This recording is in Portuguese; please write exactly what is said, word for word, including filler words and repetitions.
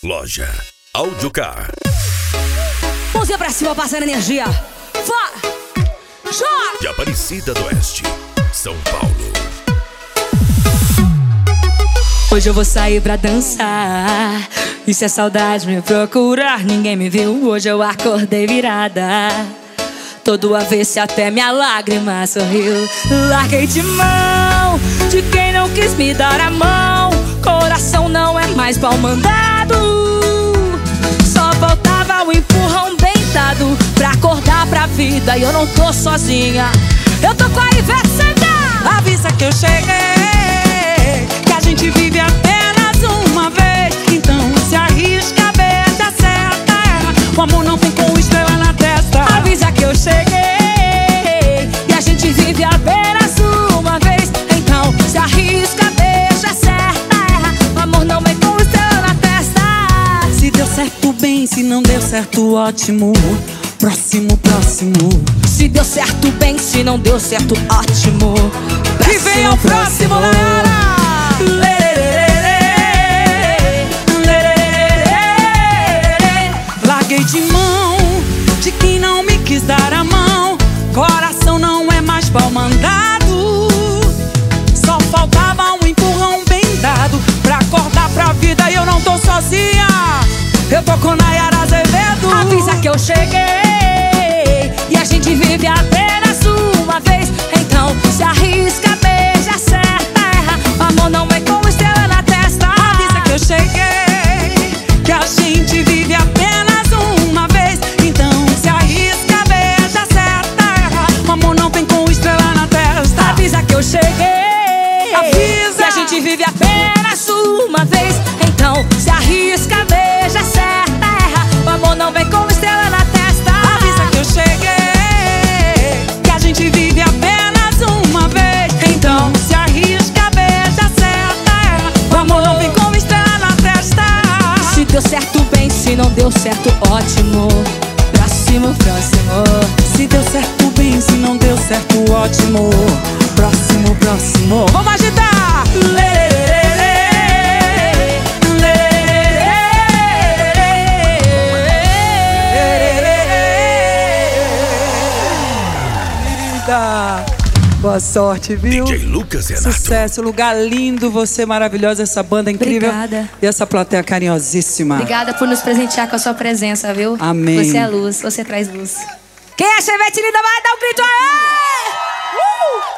Loja Audiocar. Mãozinha pra cima, passando energia. Fora! Joga! De Aparecida do Oeste, São Paulo. Hoje eu vou sair pra dançar. E se a saudade me procurar, ninguém me viu. Hoje eu acordei virada, todo avesso até minha lágrima sorriu. Larguei de mão de quem não quis me dar a mão. Coração não é mais pau mandado. Só faltava o empurrão bem dado pra acordar pra vida. E eu não tô sozinha, eu tô com a Ivete Sangalo. Avisa que eu cheguei, que a gente vive apenas uma vez. Então se arrisca, beija, acerta. O amor não tem com estrela na testa. Avisa que eu cheguei, e a gente vive apenas uma vez. Então se arrisca, beija, acerta, erra. O amor não vem com estrela na testa. Se deu certo, bem, se não deu certo, ótimo. Próximo, próximo. Se deu certo, bem, se não deu certo, ótimo. Que vem ao próximo, galera! Larguei de mão de quem não me quis dar a mão. Coração não é mais pau mandado. Só faltava um empurrão bem dado pra acordar pra vida. E eu não tô sozinha, eu tô com Nayara Azevedo. Avisa que eu cheguei, e a gente vive apenas uma vez. Então se arrisca, beija, acerta, erra. O amor não vem com estrela na testa. Avisa que eu cheguei, que a gente vive apenas uma vez. Então se arrisca, beija, acerta, erra. O amor não vem com estrela na testa. Avisa que eu cheguei, avisa, que a gente vive apenas uma vez. Então se arrisca, beija, acerta, erra. O amor não vem com estrela na testa. Avisa que eu cheguei, que a gente vive apenas uma vez. Então se arrisca, beija, acerta, erra. O amor não vem com estrela na testa. Se deu certo, bem, se não deu certo, ótimo. Próximo, próximo. Se deu certo, bem, se não deu certo, ótimo. Próximo, próximo. Vamos agitar! Boa sorte, viu? D J Lucas Renato. Sucesso, lugar lindo, você maravilhosa, essa banda incrível. Obrigada. E essa plateia carinhosíssima. Obrigada por nos presentear com a sua presença, viu? Amém. Você é luz, você traz luz. Quem é Chevette linda vai dar um grito aí! Uh!